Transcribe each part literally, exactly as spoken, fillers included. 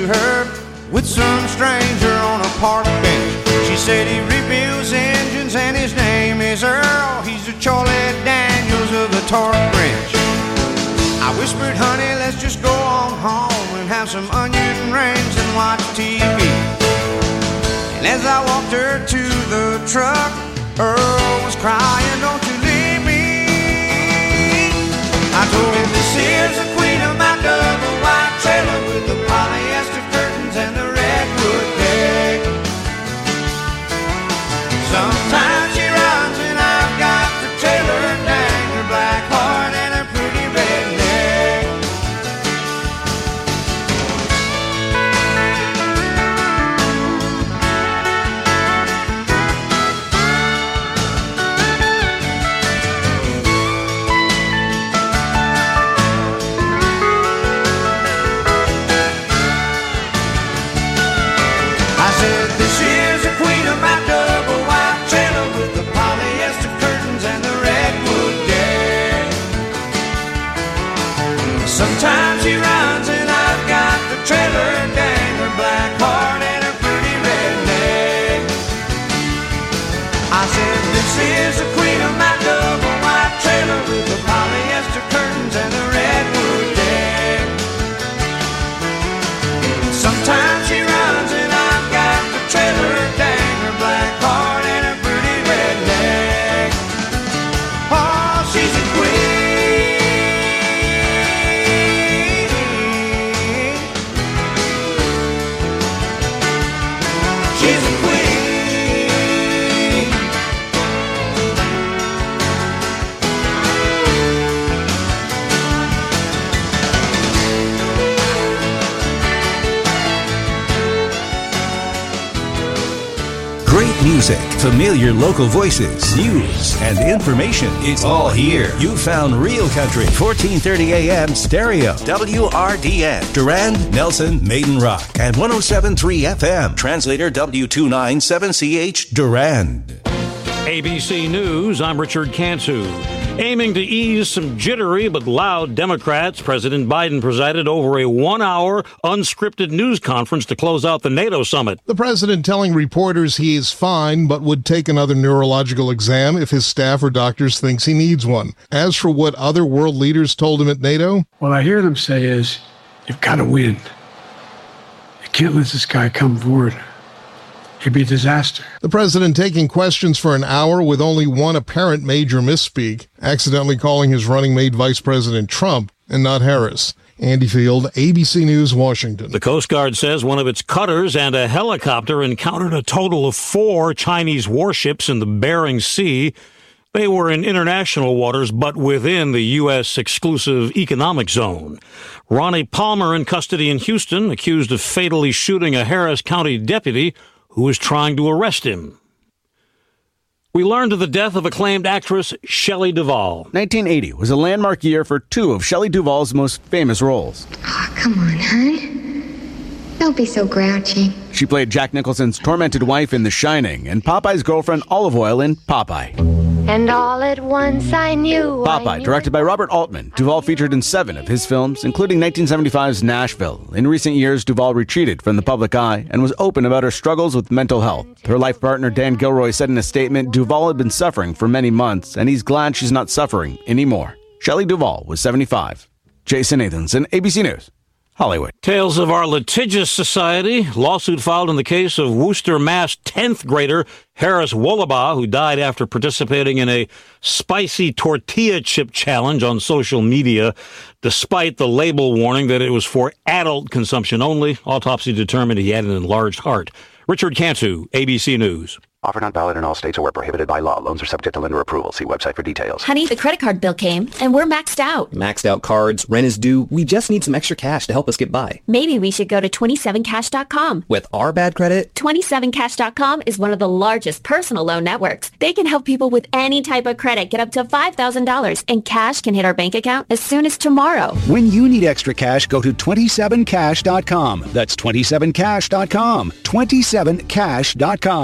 her with some stranger on a park bench. She said he rebuilds engines and his name is Earl. He's the Charlie Daniels of the torque wrench. I whispered, honey, let's just go on home and have some onion rings and watch T V. And as I walked her to the truck, Earl was crying, don't you leave me. I told him this is the queen of my double wide trailer with the polyester curtains and the redwood deck. Sometimes she runs and I've got the trailer dang, her black heart and her pretty red neck. I said, this is the queen of my double wide trailer with the polyester curtains and the redwood deck. Sometimes she runs and I've got the trailer dang, her black heart and her pretty red neck. I said, this is the queen of my double wide trailer with the polyester curtains and the redwood deck. Sometimes she runs and I've got the trailer dang, her black heart and her pretty red neck. Oh, she's a queen. She's a queen. Great music, familiar local voices, news, and information. It's all here. You found Real Country, fourteen thirty A M stereo, W R D N, Durand, Nelson, Maiden Rock, and one oh seven point three F M, translator W two ninety-seven C H, Durand. A B C News, I'm Richard Cantu. Aiming to ease some jittery but loud Democrats, President Biden presided over a one-hour unscripted news conference to close out the NATO summit. The president telling reporters he is fine but would take another neurological exam if his staff or doctors thinks he needs one. As for what other world leaders told him at NATO, what I hear them say is, you've got to win. You can't let this guy come forward. It'd be a disaster. The president taking questions for an hour with only one apparent major misspeak, accidentally calling his running mate Vice President Trump and not Harris. Andy Field, A B C News, Washington. The Coast Guard says one of its cutters and a helicopter encountered a total of four Chinese warships in the Bering Sea. They were in international waters, but within the U S exclusive economic zone. Ronnie Palmer in custody in Houston, accused of fatally shooting a Harris County deputy who was trying to arrest him. We learned of the death of acclaimed actress Shelley Duvall. nineteen eighty was a landmark year for two of Shelley Duvall's most famous roles. Oh, come on, hon. Don't be so grouchy. She played Jack Nicholson's tormented wife in The Shining and Popeye's girlfriend Olive Oyl in Popeye. And all at once I knew. Popeye, I knew directed by Robert Altman. Duvall featured in seven of his films, including nineteen seventy-five's Nashville. In recent years, Duvall retreated from the public eye and was open about her struggles with mental health. Her life partner, Dan Gilroy, said in a statement, Duvall had been suffering for many months, and he's glad she's not suffering anymore. Shelley Duvall was seventy-five. Jason Nathanson, A B C News, Hollywood. Tales of our litigious society. Lawsuit filed in the case of Worcester, Mass. tenth grader Harris Wollabaugh, who died after participating in a spicy tortilla chip challenge on social media, despite the label warning that it was for adult consumption only. Autopsy determined he had an enlarged heart. Richard Cantu, A B C News. Offer not valid in all states or where prohibited by law. Loans are subject to lender approval. See website for details. Honey, the credit card bill came, and we're maxed out. Maxed out cards, rent is due. We just need some extra cash to help us get by. Maybe we should go to twenty-seven cash dot com. With our bad credit? twenty-seven cash dot com is one of the largest personal loan networks. They can help people with any type of credit get up to five thousand dollars, and cash can hit our bank account as soon as tomorrow. When you need extra cash, go to twenty-seven cash dot com. That's twenty-seven cash dot com. twenty-seven cash dot com.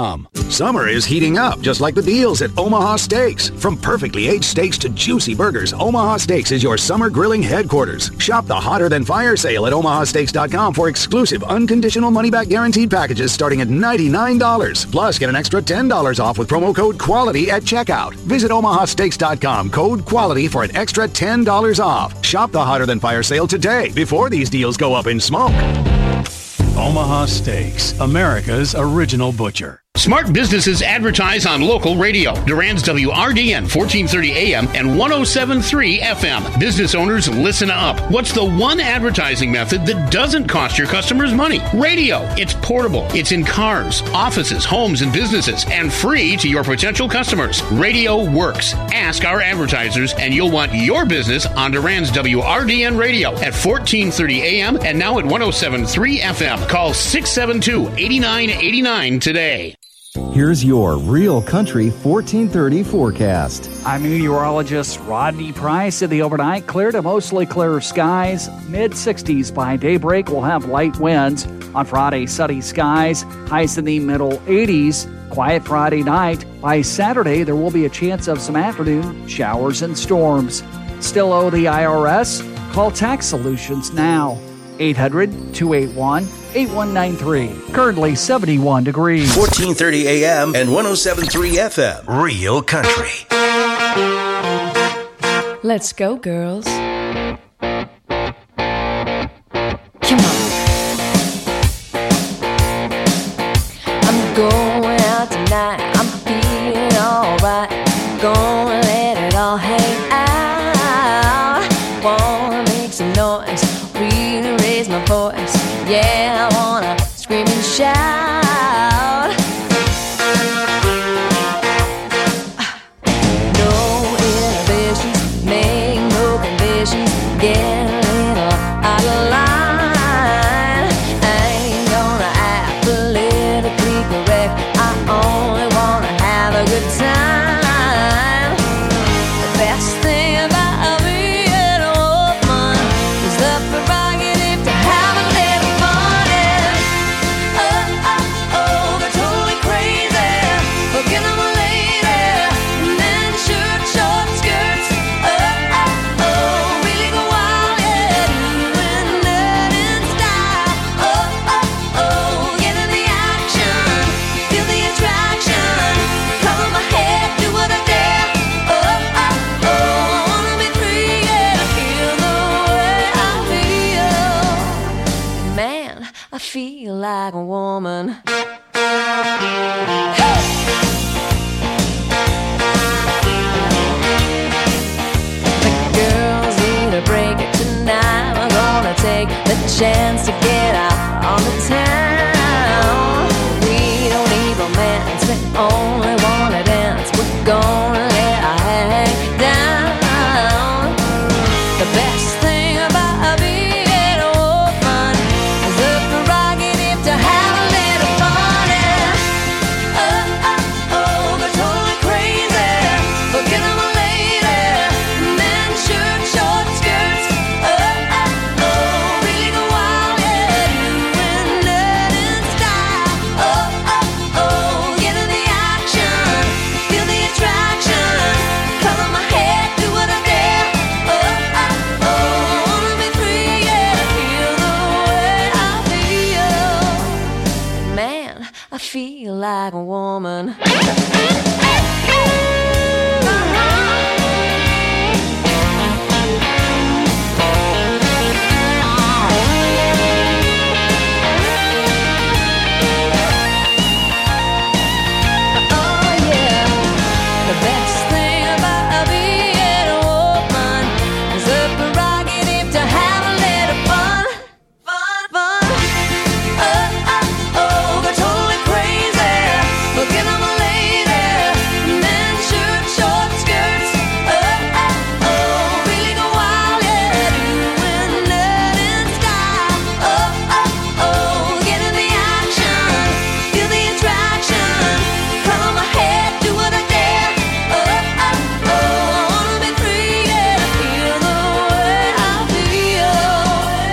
Summer is heating up, just like the deals at Omaha Steaks. From perfectly aged steaks to juicy burgers, Omaha Steaks is your summer grilling headquarters. Shop the Hotter Than Fire sale at omaha steaks dot com for exclusive, unconditional money-back guaranteed packages starting at ninety-nine dollars. Plus, get an extra ten dollars off with promo code QUALITY at checkout. Visit omaha steaks dot com, code QUALITY for an extra ten dollars off. Shop the Hotter Than Fire sale today before these deals go up in smoke. Omaha Steaks, America's original butcher. Smart businesses advertise on local radio. Durand's W R D N fourteen thirty A M and one oh seven point three F M. Business owners, listen up. What's the one advertising method that doesn't cost your customers money? Radio. It's portable. It's in cars, offices, homes, and businesses, and free to your potential customers. Radio works. Ask our advertisers, and you'll want your business on Durand's W R D N radio at fourteen thirty A M and now at one oh seven point three F M. Call six seven two, eight nine eight nine today. Here's your Real Country fourteen thirty forecast. I'm meteorologist Rodney Price. In the overnight, clear to mostly clear skies. mid sixties by daybreak. We'll have light winds. On Friday, sunny skies. Highs in the middle eighties. Quiet Friday night. By Saturday, there will be a chance of some afternoon showers and storms. Still owe the I R S? Call Tax Solutions now. eight hundred, two eight one, eight one nine three. Currently seventy-one degrees. fourteen thirty A M and one oh seven point three F M. Real Country. Let's go, girls. Come on. I'm going out tonight. I'm feeling alright. Gonna let it all hang out. Wanna make some noise. Really raise my voice. Yeah, I wanna scream and shout. No inhibitions, make no conditions. Get a little out of line. I ain't gonna act politically correct. I only wanna have a good time. The best thing about being a woman is the prerogative to have a little fun. And oh, oh, oh, they're totally crazy. Looking at my lady. Men, shirt, short skirts. Oh, oh, oh, really go wild, yeah. Doing that in style. Oh, oh, oh, get in the action. Feel the attraction. Cover my head, do what I dare. Oh, oh, oh, I wanna be free, yeah. Feel the way I feel. Man, I feel like a woman. The girls need a break tonight. I'm gonna take the chance to get out on the town. We don't need romance, we only wanna dance. We're gonna let our hair hang down. The best thing about being a woman is the prerogative to have a little fun. And oh, oh, oh, they're totally crazy. Looking at my lady. Men, shirt, short skirts. Oh, oh, oh, really go wild, yeah. Doing that in style. Oh, oh, oh, get in the action. Feel the attraction. Cover my head, do what I dare. Oh, oh, oh, I wanna be free, yeah. Feel the way I feel. Man, I feel like a woman. Oh yeah, the best thing about being a woman is the prerogative to have a little fun, fun, fun. Oh, oh, oh, they're totally crazy. Looking at my lady. Men, shirt, short skirts. Oh, oh, oh, really go wild, yeah. Doing that in style. Oh, oh, oh, get in the action. Feel the attraction. Cover my head, do what I dare. Oh, oh, oh, I wanna be free, yeah. Feel the way I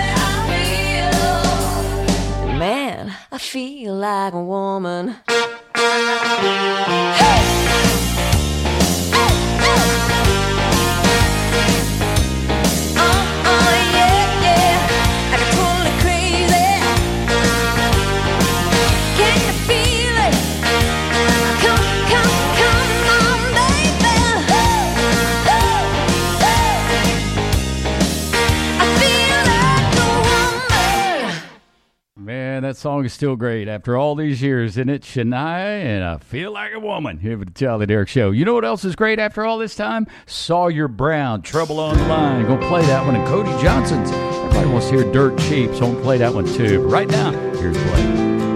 feel. Man, I feel like a woman. That song is still great after all these years, isn't it? Shania and I Feel Like a Woman here with the Charlie Derrick Show. You know what else is great after all this time? Sawyer Brown, Trouble on the Line. Go play that one. And Cody Johnson's. Everybody wants to hear Dirt Cheap, so I'm going to play that one too. But right now, here's Blake.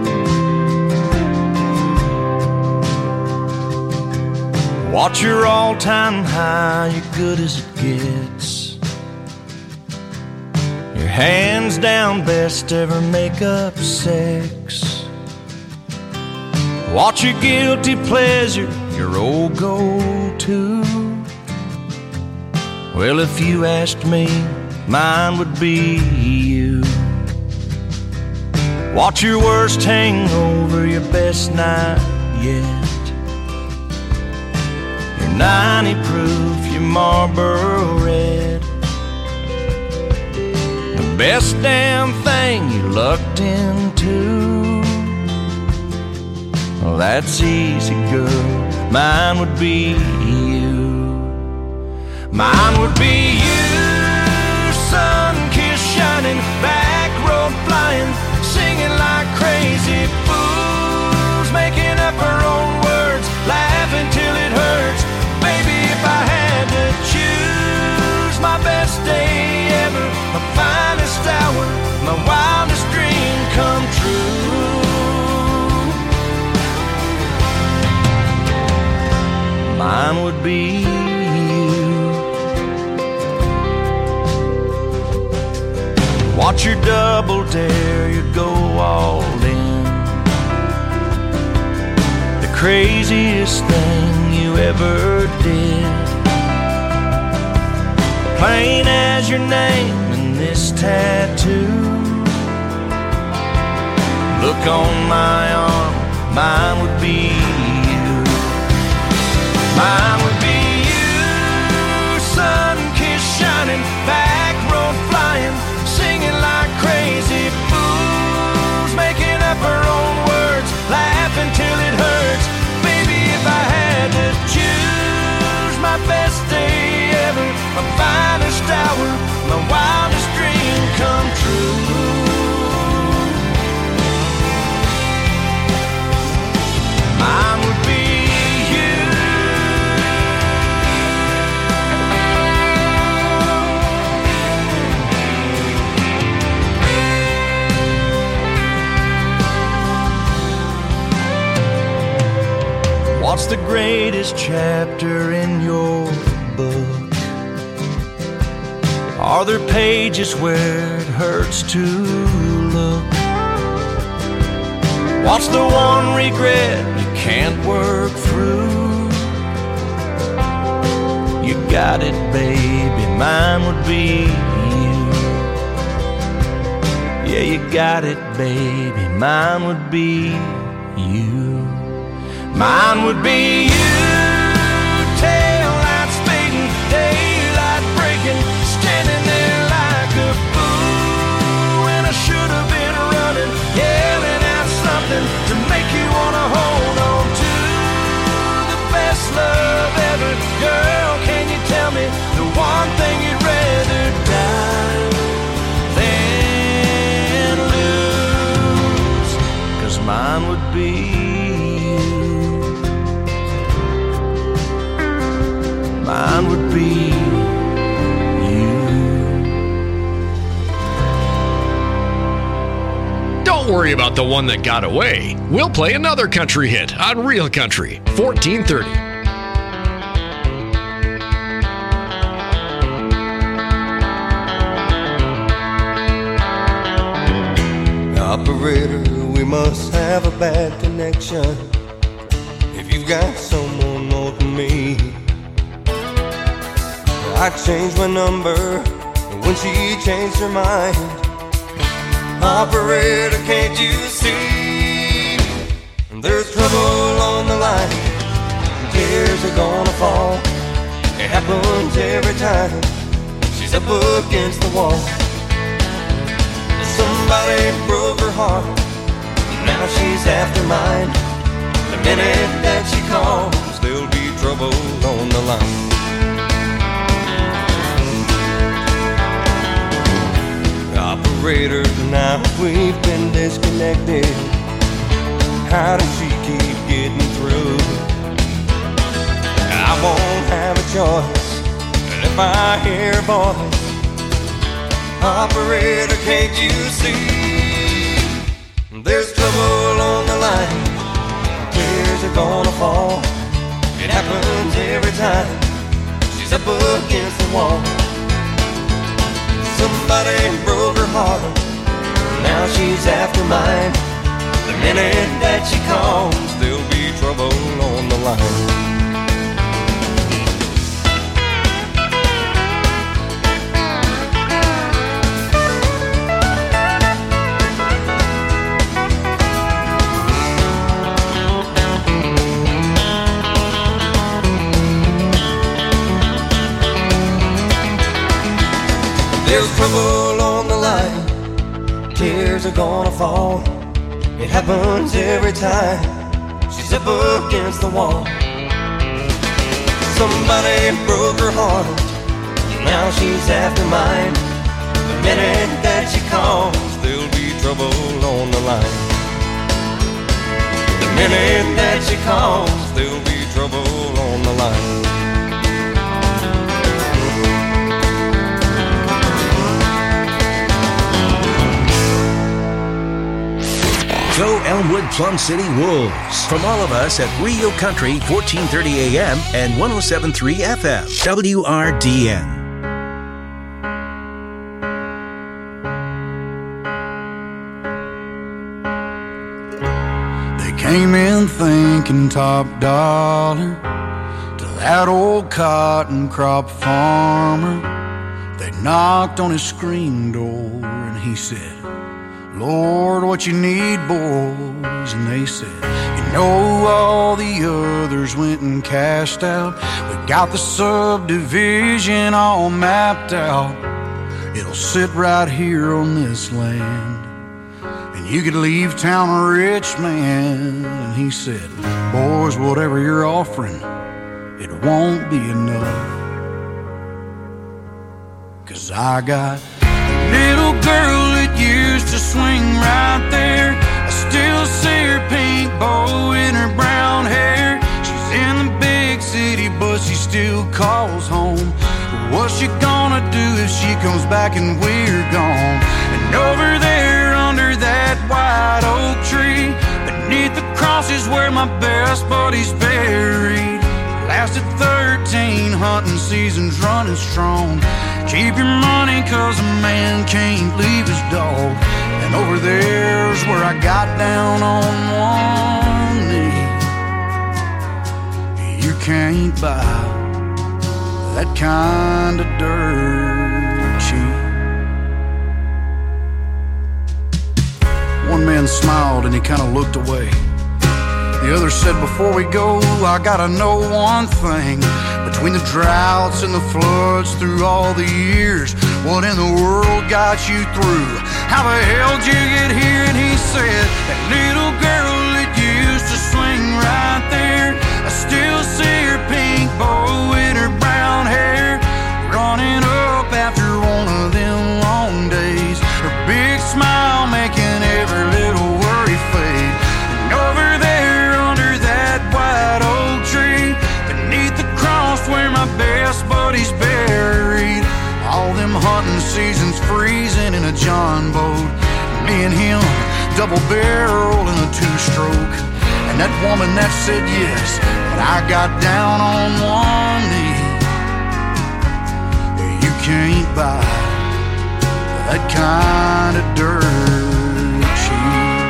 Watch your all-time high, you're good as it gets. Your hands down best ever make-up sex. Watch your guilty pleasure, your old go-to. Well, if you asked me, mine would be you. Watch your worst hangover, your best night yet. Your ninety proof, your Marlboro Red. The best damn thing you lucked into. Well, that's easy, girl. Mine would be you. Mine would be you. Sun-kissed, shining, back road flying, singing like crazy fools, making up our own words, laughing till it hurts. Baby, if I had to choose, my best day ever, my finest hour, my wildest dream come true. Mine would be you. Watch your double dare, you go all in. The craziest thing you ever did. Plain as your name in this tattoo. Look on my arm, mine would be you. Mine would be you. Sun-kissed, shining, back road flying, singing like crazy fools, making up our own words, laughing till it hurts. Baby, if I had to choose, my best day ever, my finest hour, my wildest dream come true. Mine would be you. What's the greatest chapter in your book? Are there pages where it hurts to look? What's the one regret you can't work through? You got it, baby, mine would be you. Yeah, you got it, baby, mine would be you. Mine would be you. Tail lights fading, daylight breaking, standing there like a fool when I should have been running, yelling out something to make you wanna hold on to the best love ever. Girl, can you tell me the one thing you'd rather die than lose? 'Cause mine would be, mine would be you. Don't worry about the one that got away. We'll play another country hit on Real Country, fourteen thirty. Operator, we must have a bad connection. If you've got someone more than me, I changed my number when she changed her mind. Operator, can't you see? There's trouble tears are gonna fall. It happens every time she's up against the wall. Somebody broke her heart, now she's after mine. The minute that she calls, there'll be trouble on the line. Operator, now we've been disconnected. How does she keep getting through? I won't have a choice, and if I hear a voice, operator, can't you see? There's trouble on the line, tears are gonna fall. It happens every time she's up against the wall. Somebody broke her heart, now she's after mine. The minute that she calls, there'll be trouble on the line. There's trouble on the line, tears are gonna fall. It happens every time she's up against the wall. Somebody broke her heart, now she's after mine. The minute that she calls, there'll be trouble on the line. The minute that she calls, there'll be trouble on the line. Go Elmwood Plum City Wolves. From all of us at Rio Country, fourteen thirty A M and one oh seven point three F M, W R D N. They came in thinking top dollar to that old cotton crop farmer. They knocked on his screen door and he said, Lord, what you need, boys? And they said, you know, all the others went and cashed out. We got the subdivision all mapped out. It'll sit right here on this land, and you could leave town a rich man. And he said, boys, whatever you're offering, it won't be enough. 'Cause I got a little girl that used to swing right there. I still see her pink bow in her brown hair. She's in the big city, but she still calls home. What's she gonna do if she comes back and we're gone? And over there under that white oak tree, beneath the cross is where my best buddy's buried. Lasted thirteen hunting seasons running strong. Keep your money 'cause a man can't leave his dog. And over there's where I got down on one knee. You can't buy that kind of dirt cheap. One man smiled and he kind of looked away. The other said, before we go, I gotta know one thing. Between the droughts and the floods through all the years, what in the world got you through? How the hell did you get here? And he said, that little girl that used to swing right there, I still see her pink bow in her brown hair, running up after one of them long days. Her big smile making every little worry fade. And over there under that white oak tree, beneath the cross where my best buddy's buried, all them hunting seasons freezing in a John boat, me and him double barrel in a two-stroke. And that woman that said yes, but I got down on one knee. You can't buy that kind of dirt cheap.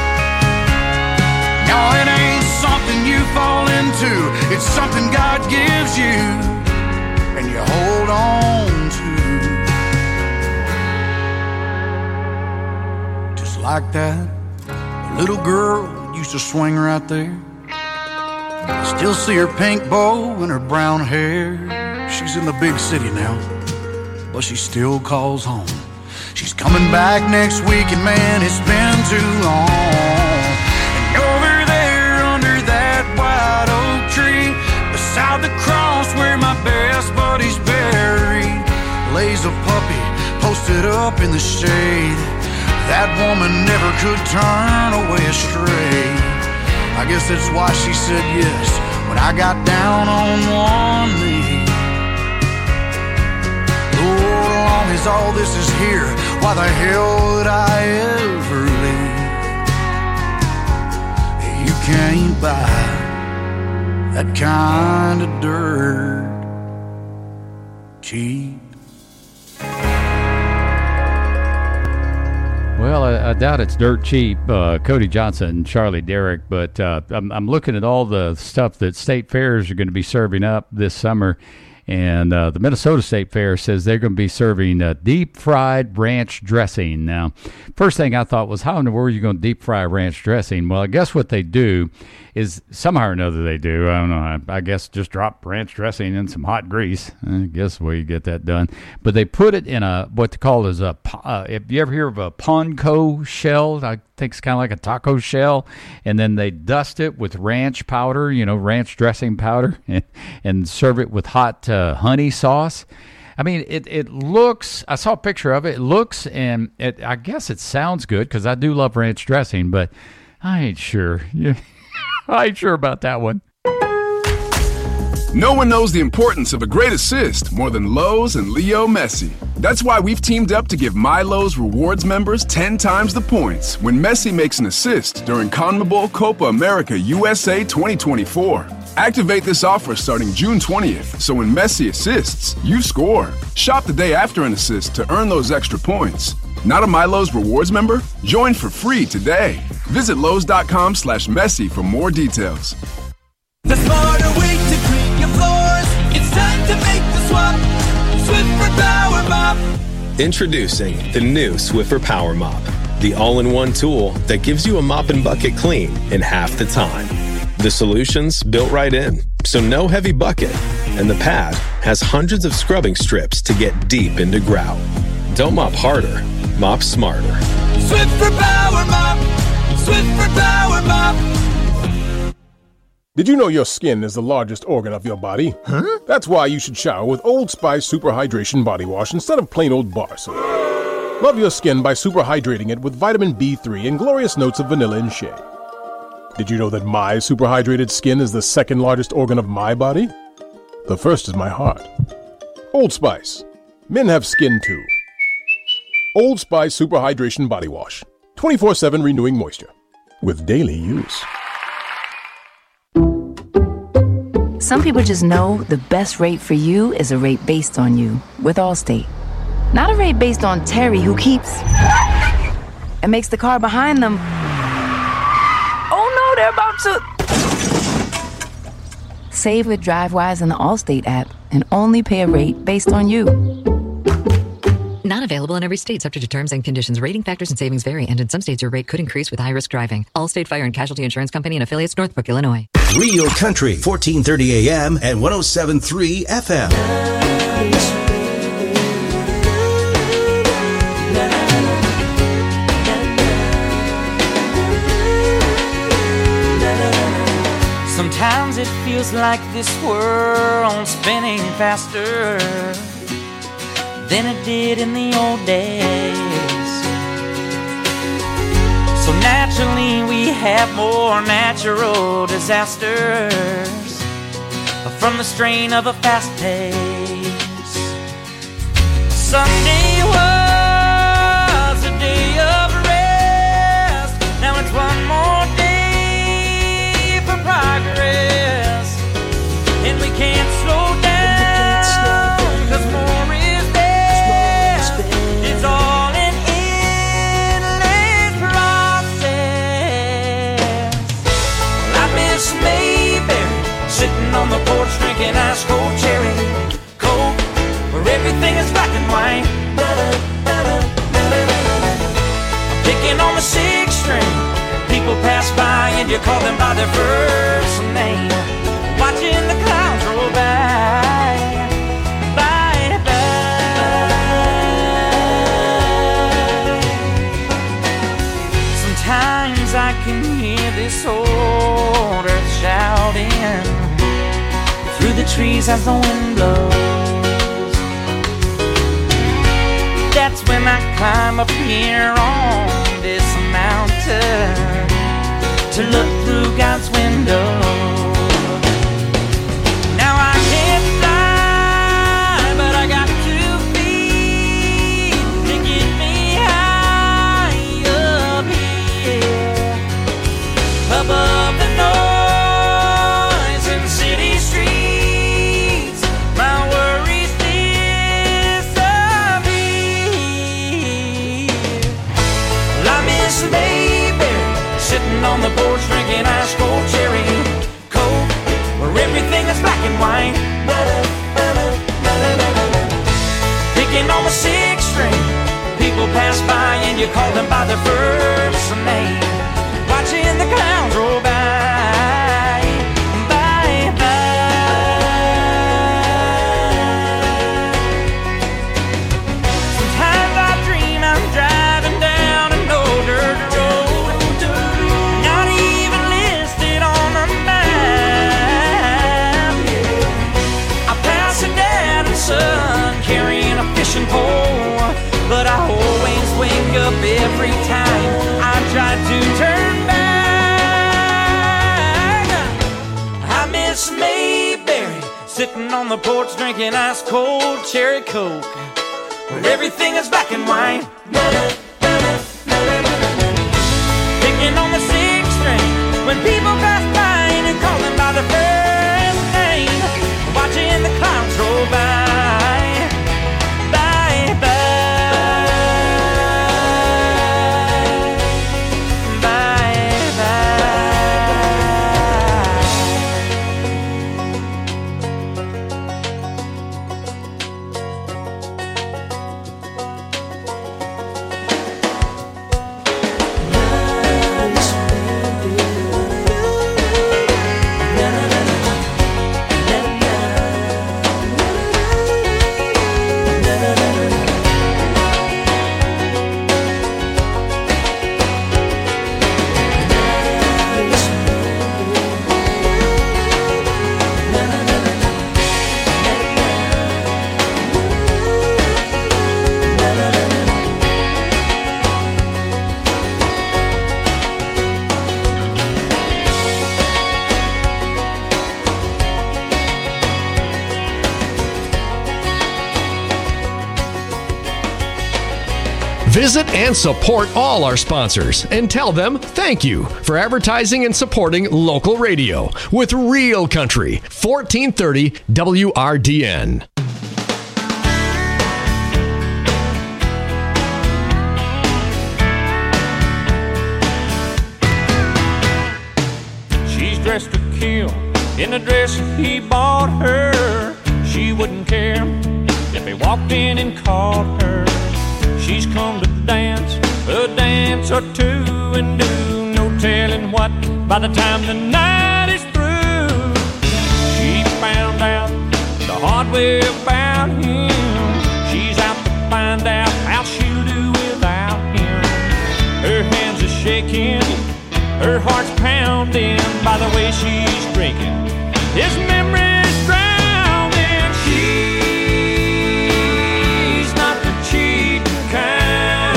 No, it ain't something you fall into, it's something God gives you and you hold on to. Just like that little girl used to swing right there. I still see her pink bow and her brown hair. She's in the big city now, but she still calls home. She's coming back next week, and man, it's been too long. And over there under that white oak tree, beside the cross where my best buddy's buried, lays a puppy posted up in the shade. That woman never could turn away astray. I guess that's why she said yes when I got down on one knee. Oh, as long as all this is here, why the hell would I ever leave? You can't buy that kind of dirt cheap. Well, I, I doubt it's dirt cheap, uh, Cody Johnson and Charlie Derrick, but uh, I'm, I'm looking at all the stuff that state fairs are going to be serving up this summer, and uh, the Minnesota State Fair says they're going to be serving uh, deep-fried ranch dressing. Now, first thing I thought was, how in the world are you going to deep-fry ranch dressing? Well, I guess what they do is, somehow or another they do, I don't know, I, I guess just drop ranch dressing in some hot grease. I guess where you get that done. But they put it in a, what they call is a, uh, if you ever hear of a panko shell, I think it's kind of like a taco shell, and then they dust it with ranch powder, you know, ranch dressing powder, and, and serve it with hot uh, honey sauce. I mean, it, it looks, I saw a picture of it, it looks, and it, I guess it sounds good, because I do love ranch dressing, but I ain't sure. Yeah. I ain't sure about that one. No one knows the importance of a great assist more than Lowe's and Leo Messi. That's why we've teamed up to give My Lowe's Rewards members ten times the points when Messi makes an assist during CONMEBOL Copa America U S A twenty twenty-four. Activate this offer starting June twentieth, so when Messi assists, you score. Shop the day after an assist to earn those extra points. Not a My Lowe's Rewards member? Join for free today. Visit Lowe's.com slash Messi for more details. The smarter way to clean your floors. It's time to make the swap. Swiffer Power Mop. Introducing the new Swiffer Power Mop, the all-in-one tool that gives you a mop and bucket clean in half the time. The solution's built right in, so no heavy bucket, and the pad has hundreds of scrubbing strips to get deep into grout. Don't mop harder, mop smarter. Swiffer Power Mop. Swiffer Power Mop. Did you know your skin is the largest organ of your body? Huh? That's why you should shower with Old Spice Super Hydration Body Wash instead of plain old bar soap. Love your skin by super hydrating it with vitamin B three and glorious notes of vanilla and shea. Did you know that my super hydrated skin is the second largest organ of my body? The first is my heart. Old Spice. Men have skin too. Old Spice Super Hydration Body Wash. twenty-four seven renewing moisture. With daily use. Some people just know the best rate for you is a rate based on you with Allstate. Not a rate based on Terry, who keeps and makes the car behind them. Oh no, they're about to. Save with DriveWise in the Allstate app and only pay a rate based on you. Not available in every state, subject to terms and conditions. Rating factors and savings vary, and in some states your rate could increase with high-risk driving. Allstate Fire and Casualty Insurance Company and affiliates, Northbrook, Illinois. Real Country, fourteen thirty A M and one oh seven point three F M. Sometimes it feels like this world's spinning faster than it did in the old days. So naturally we have more natural disasters from the strain of a fast pace. Sunday was a day of rest. Now it's one more day for progress, and we can't slow down, 'cause more is there. It's all an endless process. Well, I miss Mayberry, sitting on the porch drinking ice cold cherry Coke, where everything is black and white. Picking on the sixth string, people pass by and you call them by their first name. bye, bye, bye. Sometimes I can hear this old earth shouting through the trees as the wind blows. That's when I climb up here on this mountain to look through God's window. Now I can't fly, but I got two feet to get me high up here, above the noise in city streets. My worries disappear. Well, I miss a baby sitting on the porch drinking ice cold cherry coke, where everything is black and white. Picking on the sixth string, people pass by and you call them by their first name. Watching the clouds roll by, by, by. Sometimes I dream I'm driving down an old dirt road, not even listed on a map. I pass a dad and son carrying a fishing pole, but I always wake up every time I try to turn back. I miss Mayberry sitting on the porch drinking ice cold cherry coke, where everything is black and white. Picking on the sixth string when people pass by and call them by their first name. Watching the clouds roll by, by, by, by, Visit and support all our sponsors and tell them thank you for advertising and supporting local radio with Real Country, fourteen thirty W R D N. She's dressed to kill in the dress he bought her. She wouldn't care if he walked in and called her. She's come to dance a dance or two and do no telling what by the time the night is through. She found out the hard way about him. She's out to find out how she'll do without him. Her hands are shaking, her heart's pounding by the way she's drinking. His memory's drowning. She's not the cheat kind.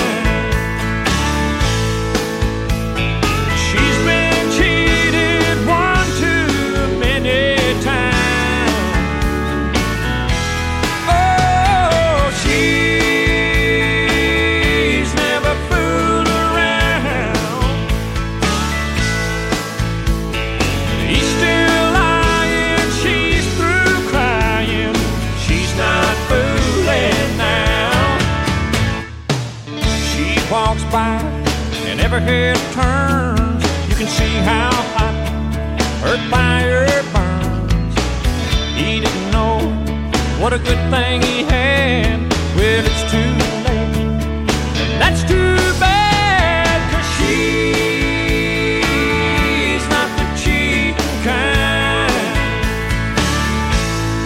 She's been cheated one too many times. Oh, she's never fooled around. He's still lying, she's through crying. She's not fooling now. She walks by and every head turns. You can see how hot her fire burns. He didn't know what a good thing he had. Well, it's too late, and that's too bad, 'cause she's not the cheat kind.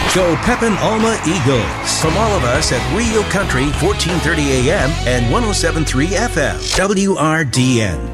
Go Pepin Alma Eagles. From all of us at Real Country, fourteen thirty A M and one oh seven point three F M, W R D N.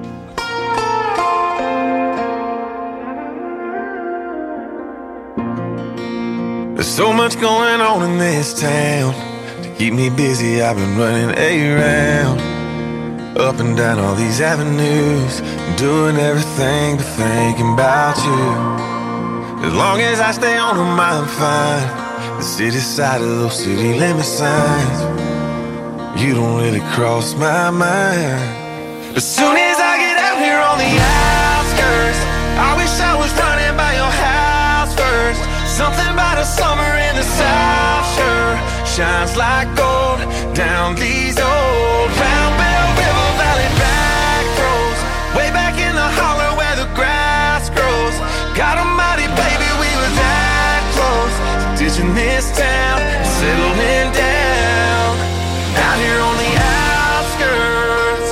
There's so much going on in this town. To keep me busy, I've been running around, up and down all these avenues, doing everything but thinking about you. As long as I stay on them, I'm fine. The city side of those city limit signs, you don't really cross my mind. As soon as I get out here on the outskirts, I wish I was running by your house first. Something about a summer in the South sure shines like gold down these old Round Bell River Valley back roads, way back in the holler where the grass grows. God almighty, baby, we were that close to ditching this town, settling down out here on the outskirts.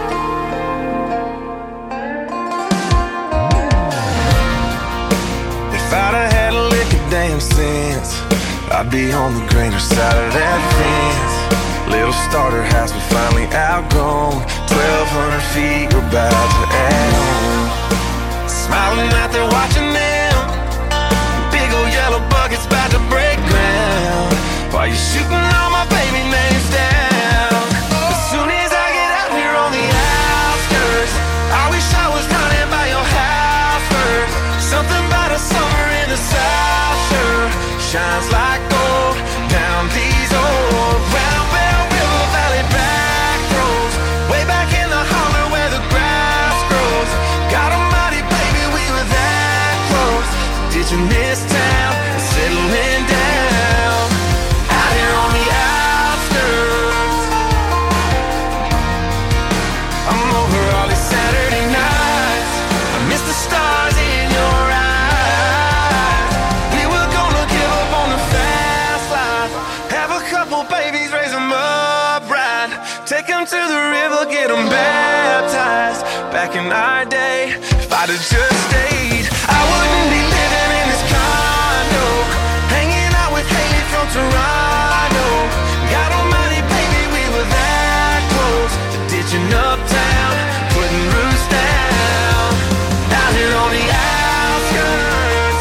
If I'd have had a lick of damn sense, I'd be on the greener side of that fence. Little starter house we finally outgrown, twelve hundred feet we're about to add on. Smiling out there watching them, big old yellow buckets about to break ground, while you're shooting all my baby names down. As soon as I get out here on the outskirts, I wish I was running by your house first. Something about a summer in the South sure shines like gold down these old Round Bell River Valley back roads, way back in the holler where the grass grows. God almighty, baby, we were that close to ditching this town and settling down out here on the outskirts. I'm over all these Saturday nights, I miss the stars in your eyes. We were gonna give up on the fast life, have a couple babies, raise them up right, take them to the river, get them baptized. Back in our day, if I'd have just stayed, I wouldn't be living in this condo, hanging out with Haley from Toronto. God almighty, baby, we were that close to ditching uptown, putting roots down out here on the outskirts.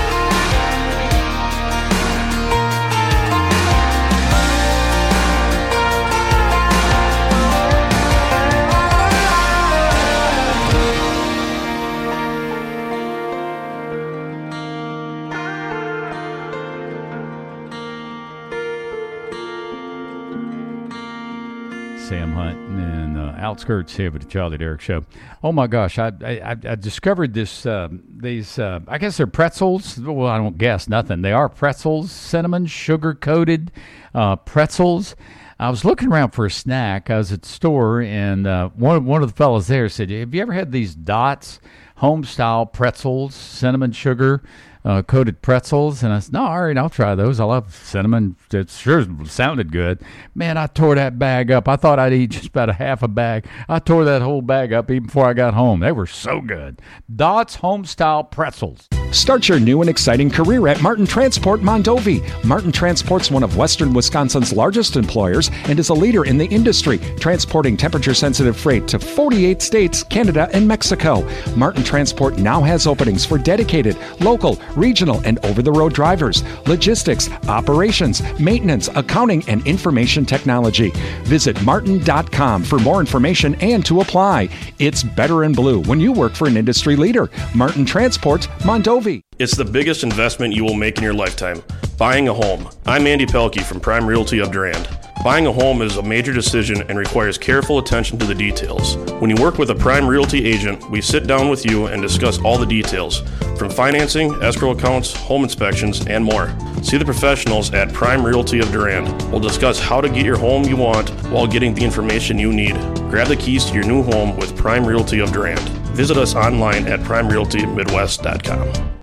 Sam Hunt and uh, Outskirts here with the Charlie Derrick Show. Oh my gosh, I I, I discovered this uh, these uh, I guess they're pretzels. Well, I don't guess nothing. They are pretzels, cinnamon sugar coated uh, pretzels. I was looking around for a snack. I was at the store, and uh, one one of the fellas there said, "Have you ever had these Dots home style pretzels, cinnamon sugar uh, coated pretzels?" And I said, "No, all right, I'll try those. I love cinnamon. It sure sounded good." Man, I tore that bag up. I thought I'd eat just about a half a bag. I tore that whole bag up even before I got home. They were so good. Dots home style pretzels. Start your new and exciting career at Martin Transport Mondovi. Martin Transport's one of Western Wisconsin's largest employers and is a leader in the industry, transporting temperature-sensitive freight to forty-eight states, Canada, and Mexico. Martin Transport now has openings for dedicated, local, regional, and over-the-road drivers, logistics, operations, maintenance, accounting, and information technology. Visit martin dot com for more information and to apply. It's better in blue when you work for an industry leader. Martin Transport Mondovi. It's the biggest investment you will make in your lifetime, buying a home. I'm Andy Pelkey from Prime Realty of Durand. Buying a home is a major decision and requires careful attention to the details. When you work with a Prime Realty agent, we sit down with you and discuss all the details, from financing, escrow accounts, home inspections, and more. See the professionals at Prime Realty of Durand. We'll discuss how to get your home you want while getting the information you need. Grab the keys to your new home with Prime Realty of Durand. Visit us online at prime realty midwest dot com.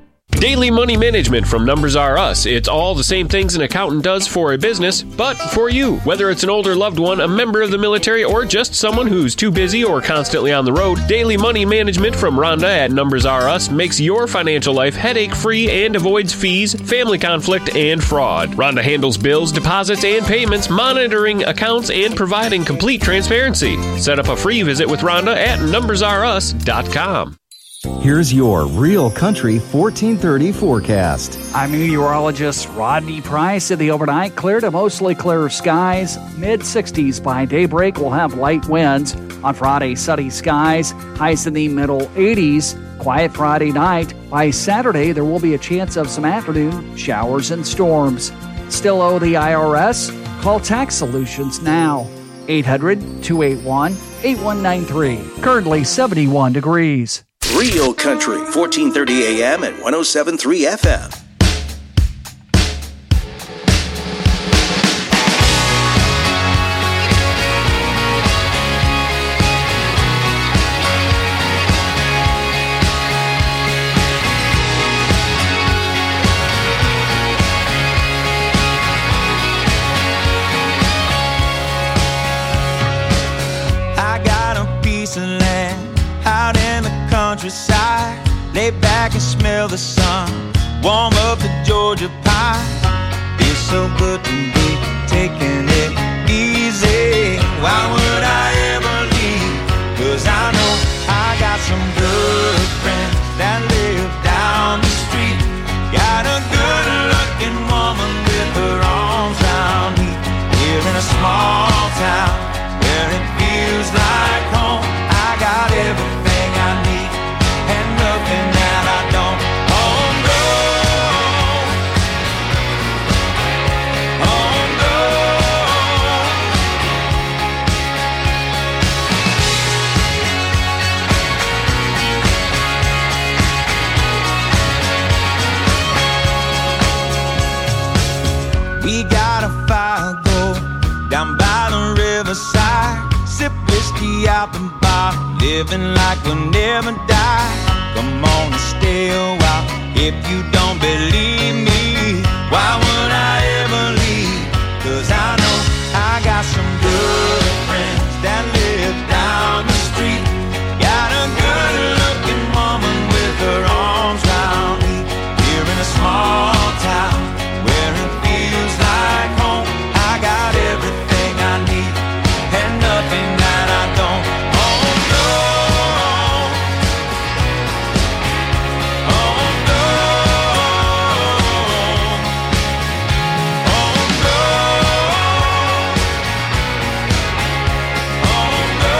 Daily Money Management from Numbers R Us. It's all the same things an accountant does for a business, but for you. Whether it's an older loved one, a member of the military, or just someone who's too busy or constantly on the road, Daily Money Management from Rhonda at Numbers R Us makes your financial life headache-free and avoids fees, family conflict, and fraud. Rhonda handles bills, deposits, and payments, monitoring accounts, and providing complete transparency. Set up a free visit with Rhonda at numbers r us dot com. Here's your Real Country fourteen thirty forecast. I'm meteorologist Rodney Price. In the overnight, clear to mostly clear skies. mid sixties by daybreak. We'll have light winds. On Friday, sunny skies. Highs in the middle eighties. Quiet Friday night. By Saturday, there will be a chance of some afternoon showers and storms. Still owe the I R S? Call Tax Solutions now. eight hundred, two eight one, eight one nine three. Currently seventy-one degrees. Real Country, fourteen thirty A M and one oh seven point three F M. I got a piece of land out in the countryside. Lay back and smell the sun, warm up the Georgia pie. Feels so good to be taking it easy. Why would I ever leave? Cause I know I got some good friends that live down the street. Got a good looking woman with her arms around me. Here in a small town where it feels like home. I got everything I need and nothing that I don't. Oh no, oh no. We got a fire go down by the riverside. Sip whiskey out the bar, living like we'll never die. Come on and stay a while if you don't believe me. Why would I ever leave? Cause I know I got some good friends that live down the street. Got a good looking woman with her arms round me. Here in a small town where it feels like home. I got everything I need and nothing that I don't. Oh no, oh no, oh no, oh no.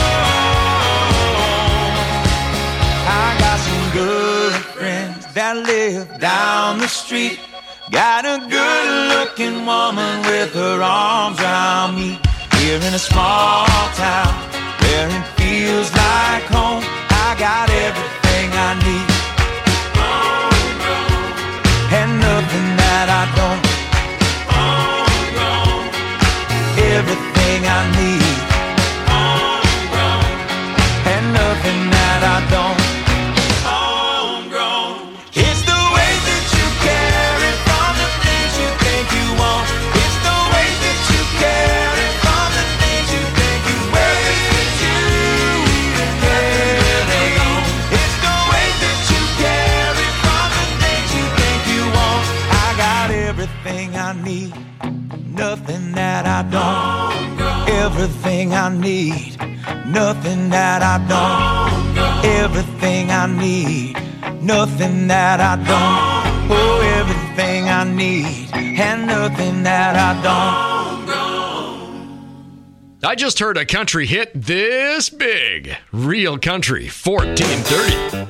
I got some good friends that live down the street. Got a good looking woman with her arms around me. Here in a small town where it feels like home. I got everything I need and nothing that I don't. Everything I need and nothing that I don't. It's the way that you carry from the things you think you want. It's the way that you carry from the things you think you wear. It's you carry on. It's the way that you carry from the things you think you want. I got everything I need, nothing that I don't. Everything I need, nothing that I don't. Everything I need, nothing that I don't. Oh, everything I need and nothing that I don't. I just heard a country hit this big. Real Country fourteen thirty.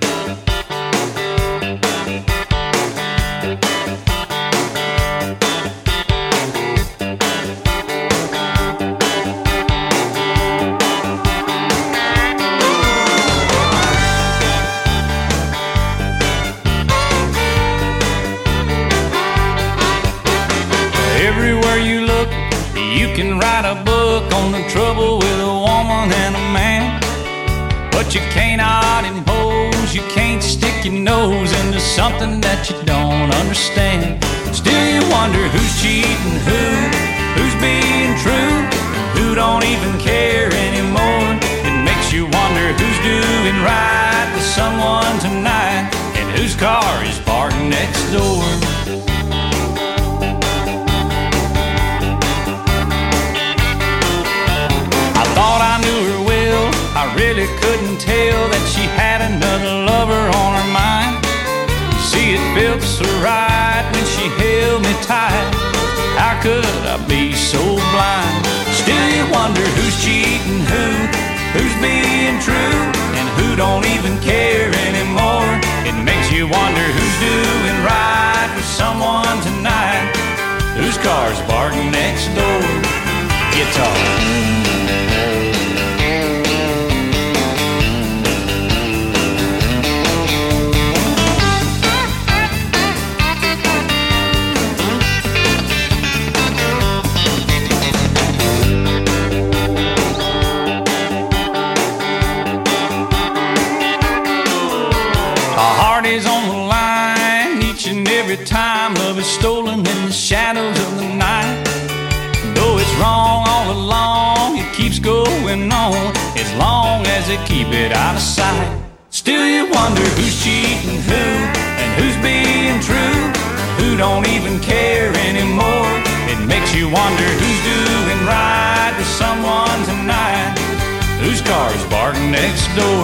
Everywhere you look, you can write a book on the trouble with a woman and a man, but you cannot impose knows you can't stick your nose into something that you don't understand. Still you wonder who's cheating who, who's being true, who don't even care anymore. It makes you wonder who's doing right with someone tonight, and whose car is parked next door. I thought I knew her well, I really couldn't tell that she had another lover on her mind. You see, it felt so right when she held me tight. How could I be so blind? Still you wonder who's cheating who, who's being true, and who don't even care anymore. It makes you wonder who's doing right with someone tonight, whose car's parked next door. Guitar. Every time love is stolen in the shadows of the night. Though it's wrong all along, it keeps going on as long as they keep it out of sight. Still you wonder who's cheating who, and who's being true, who don't even care anymore. It makes you wonder who's doing right with someone tonight, whose car's parked next door.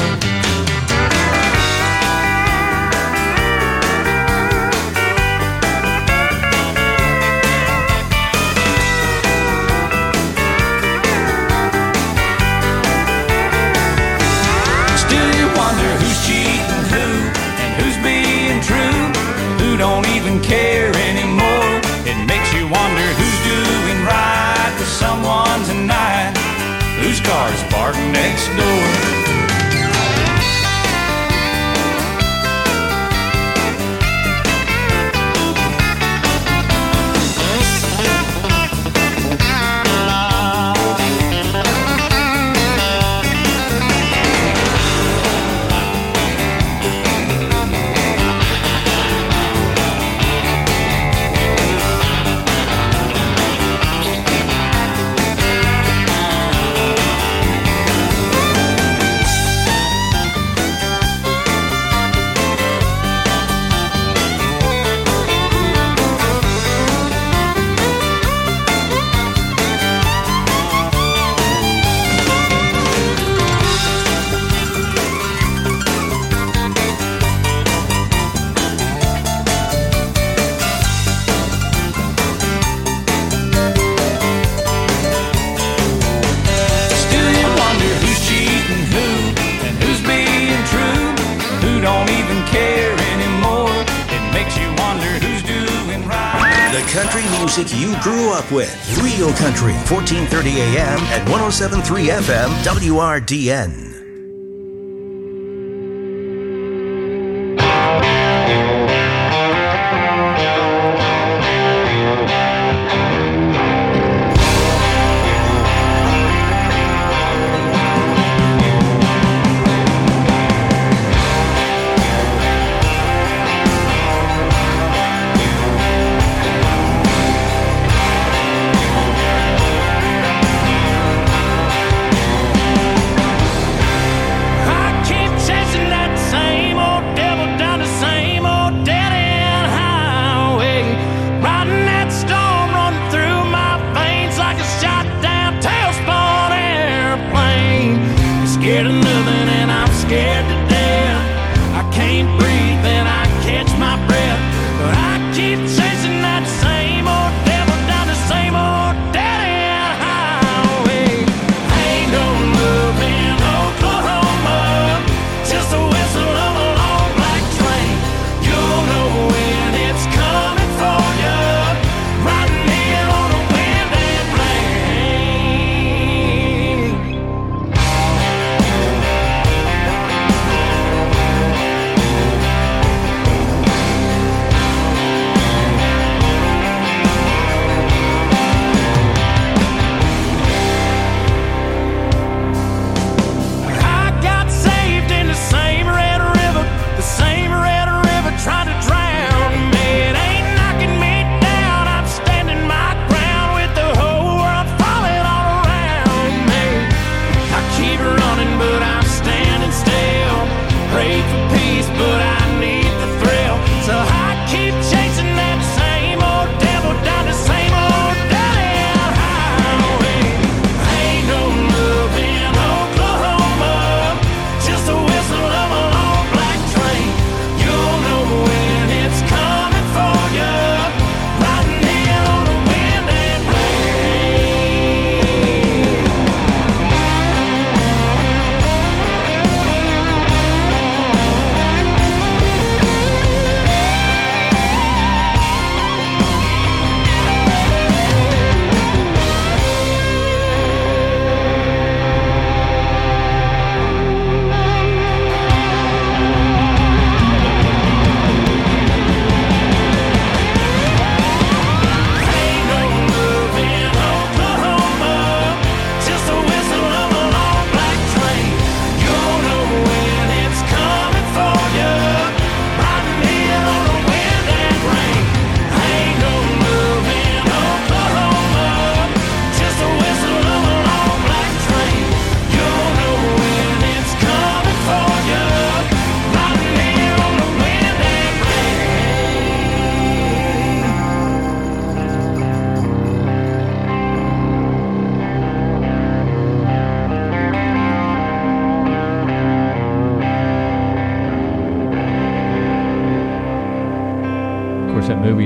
Don't even care anymore. It makes you wonder who's doing right with someone tonight, whose car's parked next door. Country music you grew up with. Real Country, fourteen thirty A M at one oh seven point three F M W R D N.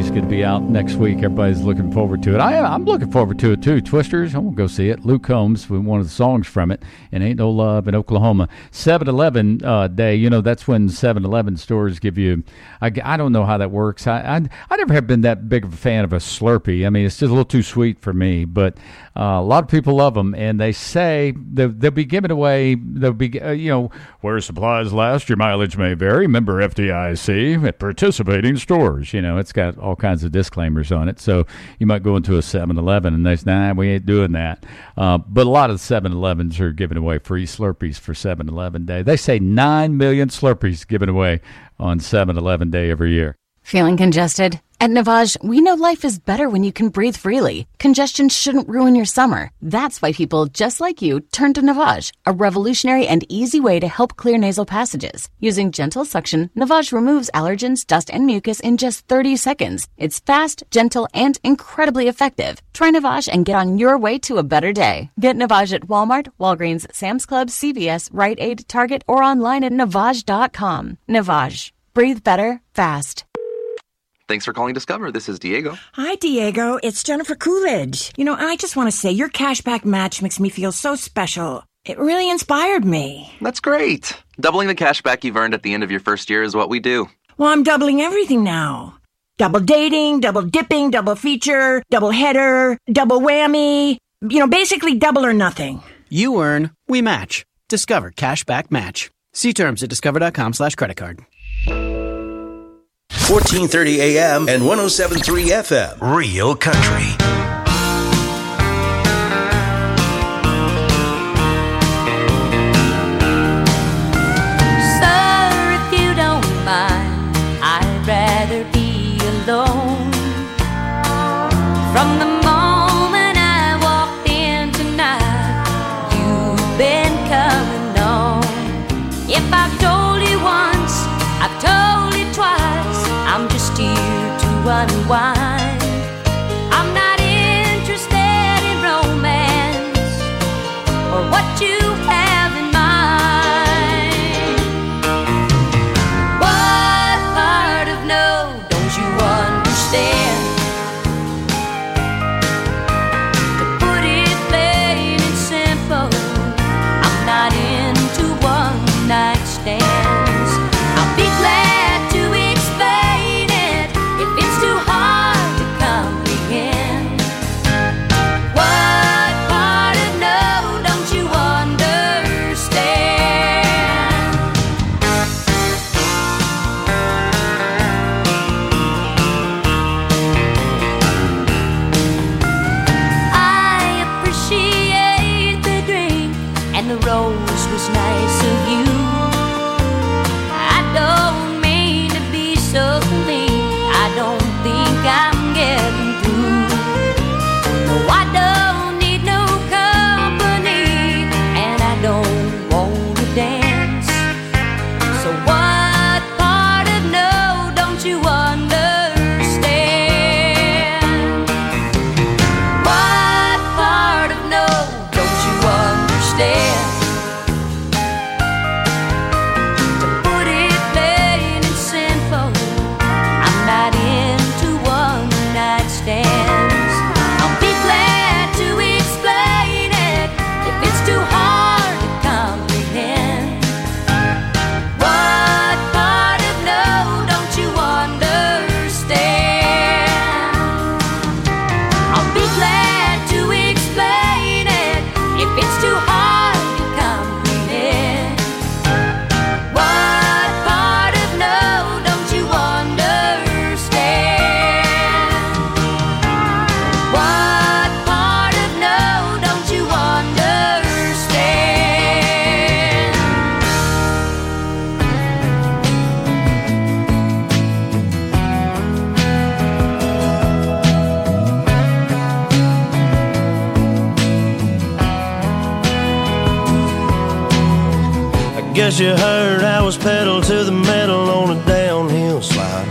is going to be out next week. Everybody's looking forward to it. I, I'm looking forward to it, too. Twisters, I'm going to go see it. Luke Combs with one of the songs from it, and Ain't No Love in Oklahoma. seven eleven uh, Day, you know, that's when seven eleven stores give you, I, I don't know how that works. I, I I never have been that big of a fan of a Slurpee. I mean, it's just a little too sweet for me, but uh, a lot of people love them, and they say they'll, they'll be giving away, they'll be, uh, you know, where supplies last, your mileage may vary. Member F D I C at participating stores. You know, it's got all kinds of disclaimers on it. So you might go into a seven eleven and they say, nah, we ain't doing that. Uh, but a lot of the seven elevens are giving away free Slurpees for seven eleven Day. They say nine million Slurpees given away on seven eleven Day every year. Feeling congested? At Navage, we know life is better when you can breathe freely. Congestion shouldn't ruin your summer. That's why people just like you turn to Navage, a revolutionary and easy way to help clear nasal passages. Using gentle suction, Navage removes allergens, dust, and mucus in just thirty seconds. It's fast, gentle, and incredibly effective. Try Navage and get on your way to a better day. Get Navage at Walmart, Walgreens, Sam's Club, C V S, Rite Aid, Target, or online at Navage dot com. Navage. Breathe better, fast. Thanks for calling Discover. This is Diego. Hi, Diego. It's Jennifer Coolidge. You know, I just want to say your cashback match makes me feel so special. It really inspired me. That's great. Doubling the cashback you've earned at the end of your first year is what we do. Well, I'm doubling everything now. Double dating, double dipping, double feature, double header, double whammy. You know, basically double or nothing. You earn, we match. Discover Cashback Match. See terms at discover.com slash credit card. fourteen thirty A M and one oh seven point three F M. Real Country. Sir, if you don't mind, I'd rather be alone. From the moment I walked in tonight, you've been coming on. If I've told you once, I've told you twice, I'm just here to unwind. I'm not interested in romance or what you have in mind. What part of no don't you understand? To put it plain and simple, I'm not into one night stands. I'll be glad to explain it if it's too hard to comprehend. What part of no don't you understand? I appreciate the drink and the rose was nice of you. I don't mean to be so clean, I don't think I'm getting through. No, I don't need no company, and I don't want to dance. So what part of no don't you understand? What part of no don't you understand? To put it plain and simple, I'm not into one night stands. I'll be glad to explain it if it's too hard to comprehend. What part of no don't you understand? I'll be glad to explain it if it's too hard to comprehend. What part of no don't you understand? What part of no don't you understand? I guess you heard I was pedal to the metal on a downhill slide.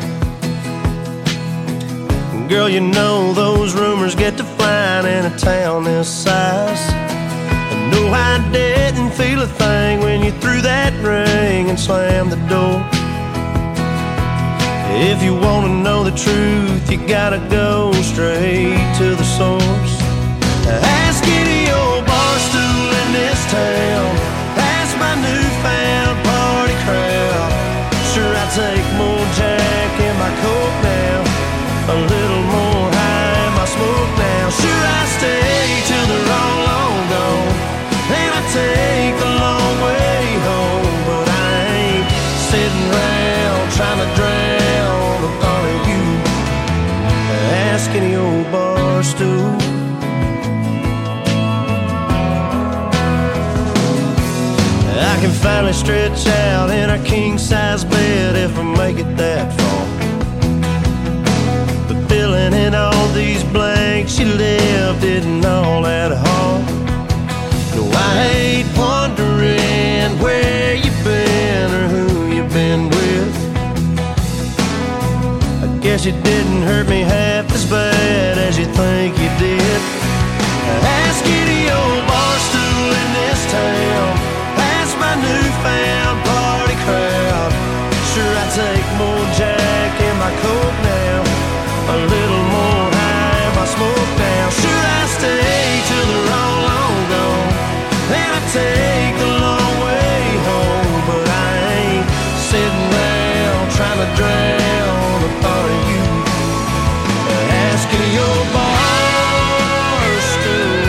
Girl, you know those rumors get to flying in a town this size. And no, I didn't feel a thing when you threw that ring and slammed the door. If you want to know the truth, you gotta go straight to the source. Ask any old bar stool in this town. Ask my newfound party crowd. Sure, I take more Jack in my coke now, a little more high in my smoke now. Sure, I stay till they're all long gone, and I take the long way home. But I ain't sitting around trying to drown the thought of you. Ask any old bar stool. I can finally stretch out in a king-size bed if I make it that far. But filling in all these blanks you left isn't all that hard. No, I hate wondering where you've been or who you've been with. I guess you didn't hurt me half as bad as you think you did. Ask any old bar stool in this town. My newfound party crowd. Sure, I take more Jack in my coke now, a little more high in my smoke now. Sure, I stay till they're all long gone, and I take the long way home. But I ain't sitting around trying to drown the thought of you. Ask any old bar stool.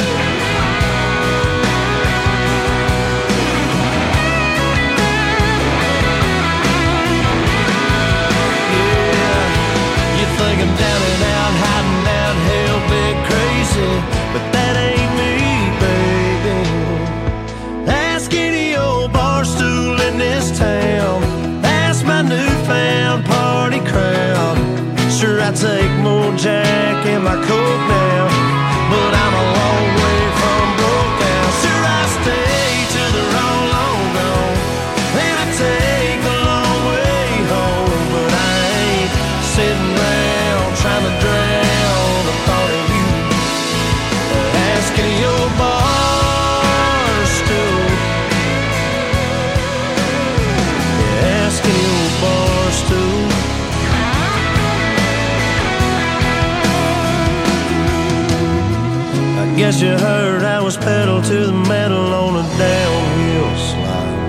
I'm down and out, hiding out, hell-bent crazy, but that ain't me, baby. Ask any old bar stool in this town. Ask my newfound party crowd. Sure, I take more Jack in my coke now, but I'm a long way from broke now. Sure, I stay till they're all long gone, and I take the long way home. But I ain't sitting around trying to drown the thought of you. Ask any old bar stool. Ask any old bar stool. I guess you heard I was pedal to the metal on a downhill slide.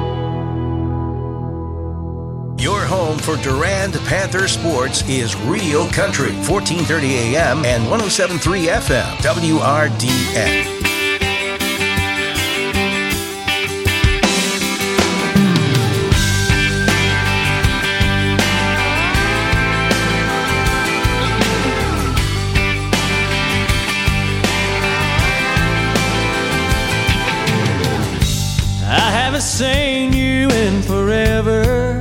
Your home for Durand Panther sports is Real Country, fourteen thirty A M and one oh seven point three F M, W R D N. I haven't seen you in forever.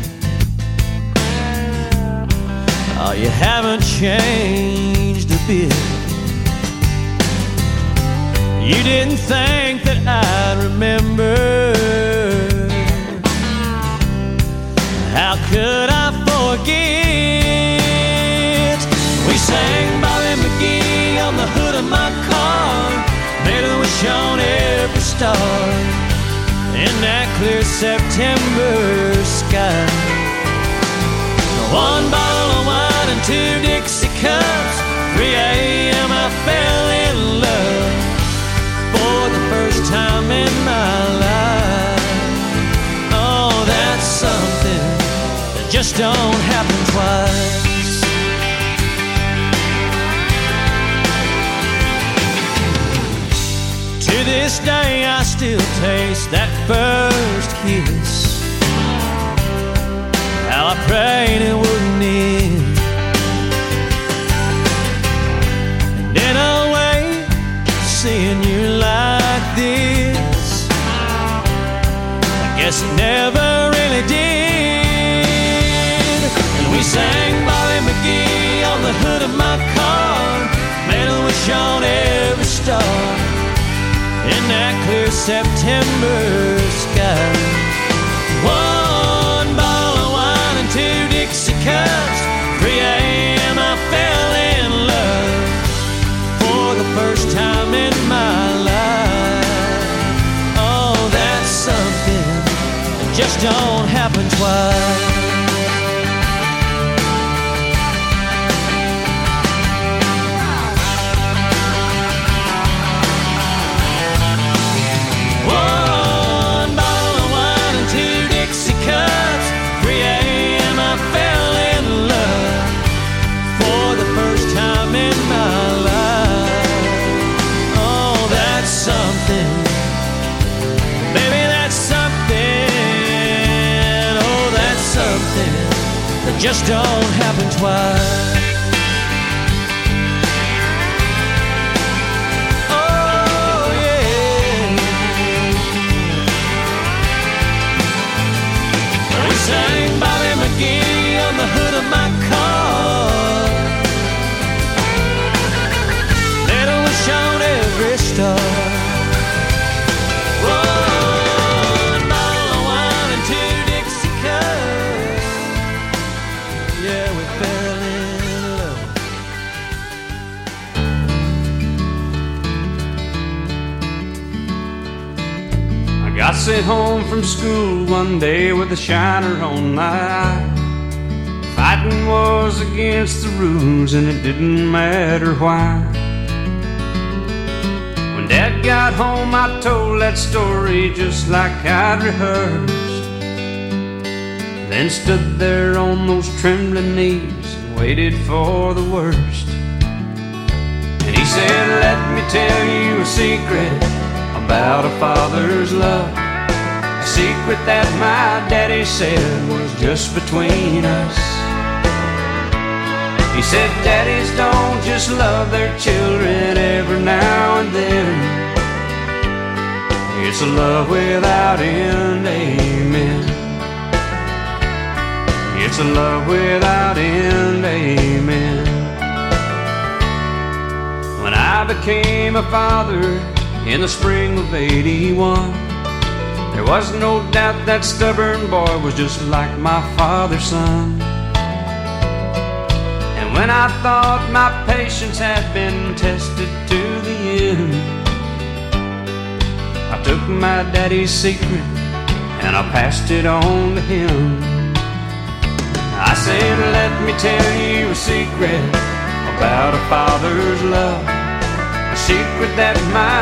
Oh, you haven't changed a bit. You didn't think that I'd remember. How could I forget? We sang Bobby McGee on the hood of my car, made a wish on every star in that clear September sky. One bottle of wine and two Dixie cups, three A M I fell in love for the first time in my life. Oh, that's something that just don't happen twice. To this day I still taste that first kiss. How I prayed it wouldn't end. And in a way, seeing you like this, I guess it never really did. And we sang Bobby McGee on the hood of my car, made a wish on every star in that clear September sky. One bottle of wine and two Dixie cups, three A M I fell in love for the first time in my life. Oh, that's something that just don't happen twice. just don't happen twice. Oh yeah. We sang Bobby McGee on the hood of my car. Little wish on every star. One bottle of wine and two Dixie cups. Yeah, we fell in love. I got sent home from school one day with a shiner on my eye. Fighting was against the rules and it didn't matter why. When Dad got home I told that story just like I'd rehearsed. Then stood there on those trembling knees and waited for the worst. And he said, let me tell you a secret about a father's love. A secret that my daddy said was just between us. He said, daddies don't just love their children every now and then. It's a love without end, amen. It's a love without end, amen. When I became a father in the spring of eighty-one, there was no doubt that stubborn boy was just like my father's son. And when I thought my patience had been tested to the end, I took my daddy's secret and I passed it on to him. I said, let me tell you a secret about a father's love. A secret that my